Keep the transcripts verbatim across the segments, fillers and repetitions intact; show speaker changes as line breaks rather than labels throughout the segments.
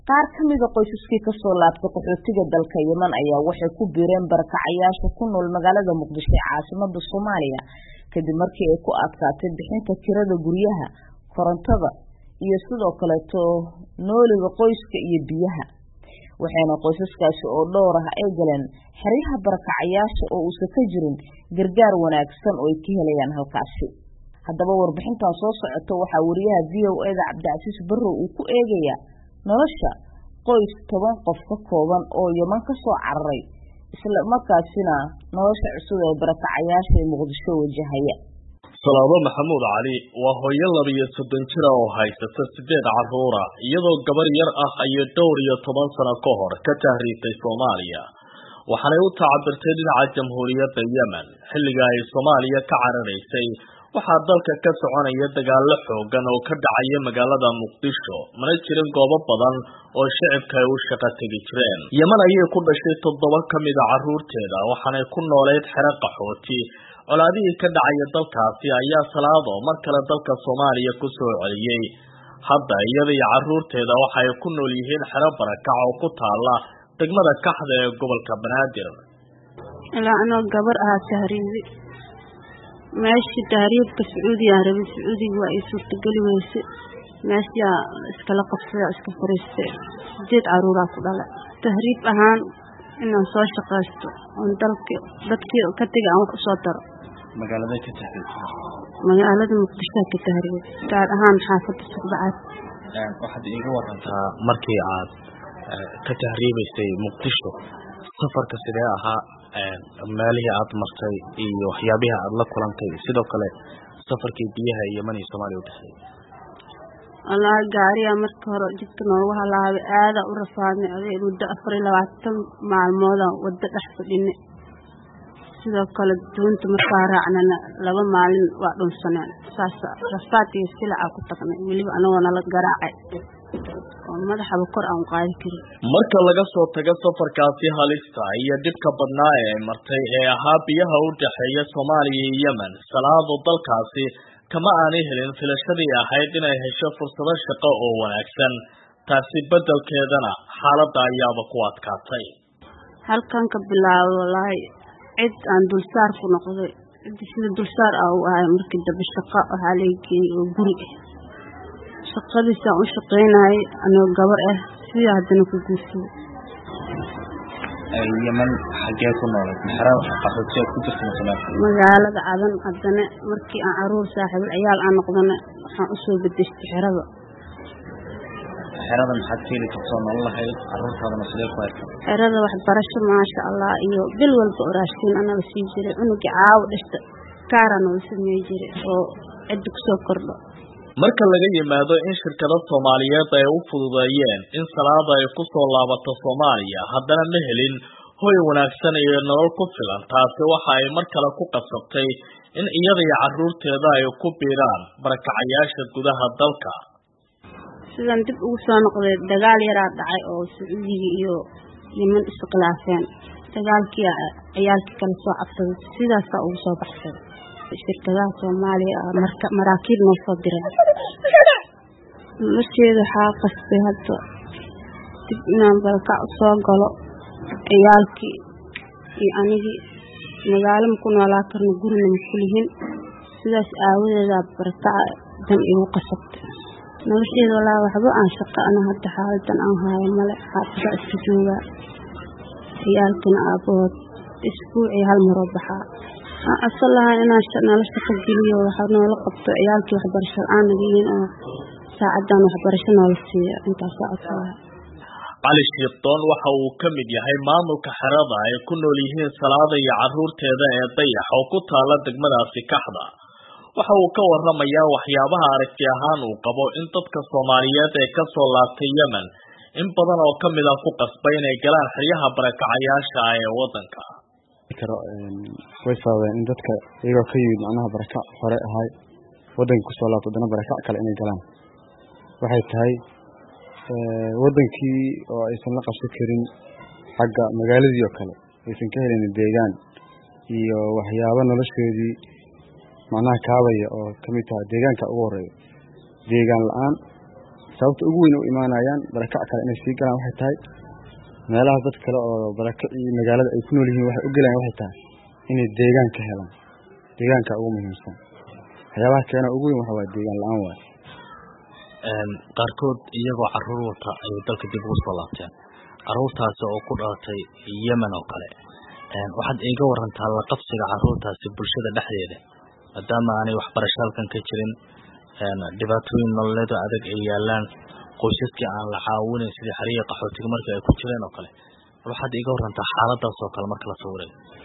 qaar kamid ah qoysaskii ka soo laabtay qaxootiga dalka Yemen ayaa waxay ku biireen barakacayaasha ku nool magaalada Muqdisho ee caasimadda Soomaaliya kadib markii ay ku adkaatay bixinta kirada guryaha, korontada iyo sidoo kale nooliga qoyska iyo biyaha. waxayna qoysaskaasi oo dhowr ah ay galeen xeryaha barakacayaasha oo uu ka jirin gargaar wanaagsan oo ay ka helayaan halkaasi. haddaba warbixintan soo socota waxaa wariyaha V O A da Cabdicasiis Barrow uu ku eegaya nolosha qoys toban qof ka kooban oo Yemen ka soo cararay isla markaasina nolosha cusub ee barakacayaasha ee Muqdisho wajahaya.
Salaamo Maxamuud Cali waa hooyo laba iyo soddon jir oo haysata sideed carruur ah iyadoo gabar yar ah ay dhowr iyo toban sano ka hor ka tahriibtay Soomaaliya. waxaanay u tacabirtay dhinaca Jamhuuriyadda Yemen xilliga ay Soomaaliya ka cararaysay. waxaa dalka ka soconaya dagaalo xoogan oo ka dhacaya magaalada Muqdisho, mana jirin goobo badan oo shacabka ay u shaqo tagi jireen. Yemen ayay ku dhashay toddoba ka mid ah carruurteeda, waxaanay ku nooleed xero qaxooti. colaadihii ka dhacaya dalkaasi ayaa salaado mar kale dalka Soomaaliya ku soo celiyay. hadda iyada iyo carruurteeda waxay ku nool yihiin xero barakac oo ku taala degmada Kaxda ee gobolka Banaadir.
ilaa anoo gabar ah tahriibi meeshii tahriibka Sacuudiga rabay Sacuudiga waa ay suurtagali weysay. meesha iskala qabsay iska fariistay sideed carruur ah ku dhalay. tahriib ahaan inaan soo shaqaysto oo dalka dadkii ka tagay aan wax soo daro.
magaalada ka tahriibtay
magaalada Muqdisho ka tahriibay gaar ahaan xaafadda Saqbacad.
een waxaad iiga warantaa markii aad ka tahriibaysay Muqdisho safarka sidee ahaa, meelihii aad martay iyo waxyaabaha aad la kulantay, sidoo kale safarkii biyaha Yemen iyo Soomaaliya u dhaxay.
Allah gaariya marka hore jidka noogu halaabay aad u rafaadnay aday muddo afar iyo labaatan maalmood wada dhex fadhinay. sidoo kale doonta markaa raacnana laba maalin waa dhunsaneen. saas rafaadkii silaa ku tagnay waliba anagoo nala garaacay oo madaxaba kor aan qaadi karin.
marka laga soo tago safarkaasi halista iyo dhibka badnaa ee martay ee ahaa biyaha u dhaxeeya Soomaaliya iyo Yemen, salaado dalkaasi kama aanay helin filashadii ahayd inay hesho fursado shaqo oo wanaagsan. taasi beddelkeedana xaaladda ayaaba ku adkaatay.
halkan ka bilaabo wallahi cid aan dulsaar ku noqday sida dulsaar ah oo ay markii daba shaqo waxa leeyay oo guri shaqadiisa u shaqeynay anoo gabar ah si hadana ku guursay.
Yemen xagee ku noolay maxraa qaxootiga ku jirtay
magaalada Cadan. hadana markii aan caruur saaxiib ciyaal aan noqdana waxaan u soo bedeshay xerada.
xerada maxaad ka heli kartaa nololahayd carruurtaadana sidee ku arkay?
xerada waxbarasho maasha Allah iyo bil walba oo raashin ana la sii jiray unuga caaw dhista kaaran oo sameey jiray oo cid ku soo kordho.
marka laga yimaado in shirkado Soomaaliyeed ay u fududeeyeen in salaada ay ku soo laabato Soomaaliya, haddana ma helin hoy wanaagsan iyo nolol ku filan. taasi waxa ay mar kale ku qasabtay in iyada iyo carruurteeda ay ku biiraan barakacayaasha gudaha dalka.
sidan dib ugu soo noqday dagaal yar dhacay oo Sacuudiga iyo Yemen isku khilaafeen. dagaalkii ciyaalkii kala soo cabsaday sidaas ugu soo baxsay. shirkadaha Soomaaliya marka maraakiib noo soo diray. markeeda waxa qasbay hadda dib inaan barakac soo galo ciyaalkii iyo anigii magaalo ku noolaa karna gurina ma kulihin. sidaas aawadeeda barakac dan igu qasabtay. nolosheeda walaa waxba aan shaqo ana hadda xaaladdan aan haayo male. xaafada iska jooga ciyaalkina aabood isbuucii hal mar baxaa. asalaha inaan nolosha ka geliyo waxa noola qabto ciyaalkii waxbarasho aan nagiin oo saacadan waxbarasho noola siiyo intaas socodka.
Cali Shiiqdoon waxa uu ka mid yahay maamulka xerada ay ku nool yihiin salaada iyo carruurteeda ee Dayax oo ku taala degmadaasi Kaxda. waxa uu ka warramayaa waxyaabaha aragti ahaan uu qabo in dadka Soomaaliyeed ee ka soo laabtay Yemen in badan oo ka mid ah ku qasbay inay galaan xeryaha barakacayaasha ee wadanka.
way sababeen in dadka iyagoo ka yimid macnaha barakac hore ahay wadanka ku soo laabto dana barakac kale inay galaan. waxay tahay wadankii oo aysan la qabsan karin xagga magaaladii oo kale aysan ka helin deegaan iyo waxyaabo noloshoodii macnaha kaabaya oo kamid tahay deegaanka ugu horeeya. deegaan la'aan sababta ugu weyn u imaanayaan barakac kale inay sii galaan waxay tahay meelaha dad kale oo barakac iyo magaalada ay ku nool yihiin waxay u galaan waxay tahay inay deegaan ka helaan deegaanka ugu muhiimsan waxyaabaha keena ugu weyn waxa waa deegaan la-aan waay
qaarkood iyagoo caruur wata ay dalka dib ugu soo laabteen caruurtaasi oo ku dhalatay Yemen oo kale waxaad iiga warantaa la qabsiga caruurtaasi bulshada dhexdeeda maadaama aanay waxbarasho halkan ka jirin dhibaatooyin nololeed adag ay yaalaan qoysaskii aan la caawinin sidii xariiqa qaxootiga markii ay ku jireen oo kale waxaad iiga warantaa xaaladaas oo kale marka la sawiray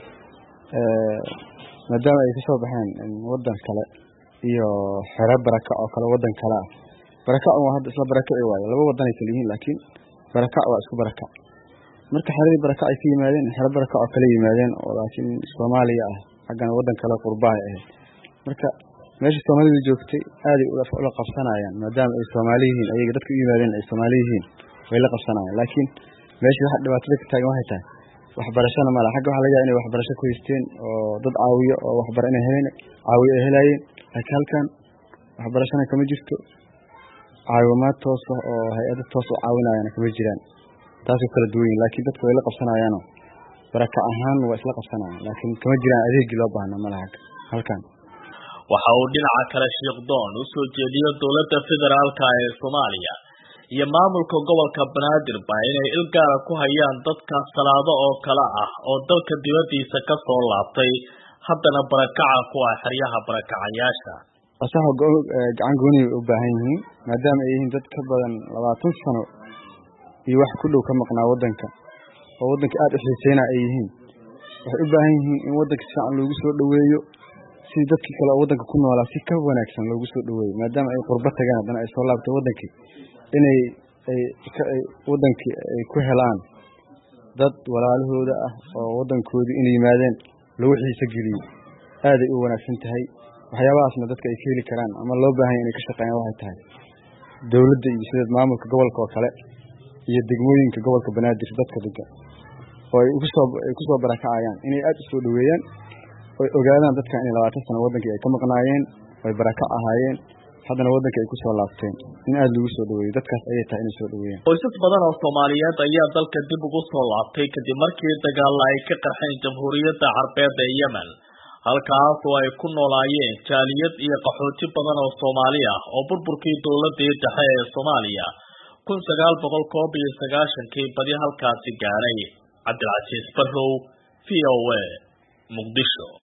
maadaama ay kasoo baxeen wadan kale iyo xero barakac oo kale wadan kale ah barakac waa hadda isla barakac waayo laba wadan ay kala yihiin laakiin barakac waa isku barakac marka xeradii barakac ay ka yimaadeen xero barakac oo kale yimaadeen oo laakiin Soomaaliya ah xaggan wadan kale qurbaa ah marka meesha Soomaalidu joogtay aad ay ula qabsanayaan maadaama ay Soomaali yihiin ayaga dadku u yimaadeen ay Soomaali yihiin way la qabsanayaan laakiin meesha waxa dhibaatada ka taagan waxay tahay waxbarashada ma laha xagga waxa laga yaabaa inay waxbarasho ku haysteen oo dad caawiyo oo waxbarasho inay heleen caawiyo ay helayeen laakiin halkan waxbarashada kama jirto caawimaad toos ah oo hay'ado toos u caawinayaan kama jiraan taas oo kala duwan laakiin dadku way la qabsanayaan barakac ahaan waa isla qabsanayaan laakiin kama jiraan adeeg loo baahnaa ma laha halkan
waxa uu dhinaca kale Sheekh Doon u soo jeediyo dawladda federaalka ee Soomaaliya iyo maamulka gobolka Banaadir baa inay ilgaar ku hayaan dadka salaado oo kala ah oo dalka dibadiisa ka soo laabtay haddana barakaca ku ah xeryaha barakacayaasha
asaha gacan gooni u baahan yihiin maadaama ay yihiin dad ka badan labaatan sano iyo wax ku dhow ka maqnaa wadanka oo wadanka aad u xiiseena ay yihiin waxay u baahan yihiin in wadanka si fiican loogu soo dhaweeyo si dadkii kale oo wadanka ku noolaa si ka wanaagsan loogu soo dhaweeyo maadaama ay qurba tagaan haddana ay soo laabtay wadankii inay ay wadankii ay ku helaan dad walaalahooda ah oo wadankoodii inay yimaadeen lagu xiisa geliyo aad ay u wanaagsan tahay waxyaabahaasna dadka ay ka heli karaan ama loo baahan yahay inay ka shaqeeyaan waxay tahay dawladda iyo sida maamulka gobolka oo kale iyo degmooyinka gobolka Banaadir dadka degan oo ay ugu soo ay ku soo barakacayaan inay aad u soo dhaweeyaan oo ogaadaan dadka in labaatan sano wadankii ay ka maqnaayeen way barakac ahaayeen haddana wadanka ay ku soo laabteen in aad lagu soo dhaweeyo dadkaas ayay tahay inay soo dhaweeyaan
qoysas badan oo Soomaaliyeed ayaa dalka dib ugu soo laabtay kadib markii dagaal ay ka qarxeen Jamhuuriyadda Carbeed ee Yemen halkaas oo ay ku noolaayeen jaaliyad iyo qaxooti badan oo Soomaali ah oo burburkii dawladda dhexe ee Soomaaliya kun sagaal boqol koob iyo sagaashan kii badi halkaasi gaaray Cabdilcasiis Barrow V O A Muqdisho.